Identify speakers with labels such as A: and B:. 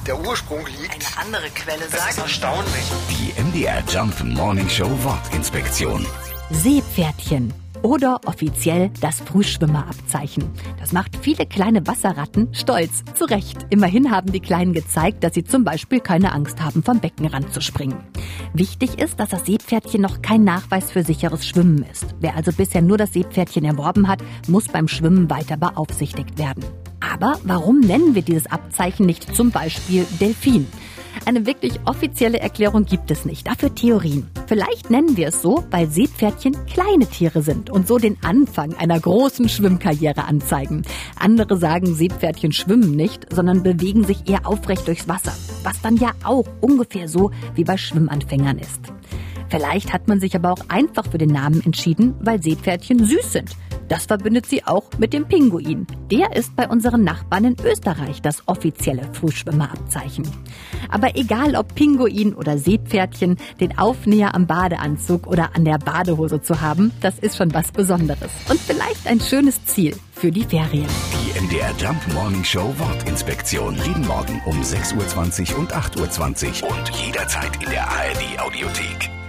A: der Ursprung liegt.
B: Eine andere Quelle
A: Das
B: sagt...
A: ist erstaunlich.
C: Die MDR Jump Morning Show Wortinspektion.
D: Seepferdchen oder offiziell das Frühschwimmerabzeichen. Das macht viele kleine Wasserratten stolz. Zu Recht. Immerhin haben die Kleinen gezeigt, dass sie zum Beispiel keine Angst haben, vom Beckenrand zu springen. Wichtig ist, dass das Seepferdchen noch kein Nachweis für sicheres Schwimmen ist. Wer also bisher nur das Seepferdchen erworben hat, muss beim Schwimmen weiter beaufsichtigt werden. Aber warum nennen wir dieses Abzeichen nicht zum Beispiel Delfin? Eine wirklich offizielle Erklärung gibt es nicht, dafür Theorien. Vielleicht nennen wir es so, weil Seepferdchen kleine Tiere sind und so den Anfang einer großen Schwimmkarriere anzeigen. Andere sagen, Seepferdchen schwimmen nicht, sondern bewegen sich eher aufrecht durchs Wasser, was dann ja auch ungefähr so wie bei Schwimmanfängern ist. Vielleicht hat man sich aber auch einfach für den Namen entschieden, weil Seepferdchen süß sind. Das verbindet sie auch mit dem Pinguin. Der ist bei unseren Nachbarn in Österreich das offizielle Frühschwimmerabzeichen. Aber egal ob Pinguin oder Seepferdchen, den Aufnäher am Badeanzug oder an der Badehose zu haben, das ist schon was Besonderes. Und vielleicht ein schönes Ziel für die Ferien.
C: Die MDR Jump Morning Show Wortinspektion. Jeden Morgen um 6.20 Uhr und 8.20 Uhr. Und jederzeit in der ARD Audiothek.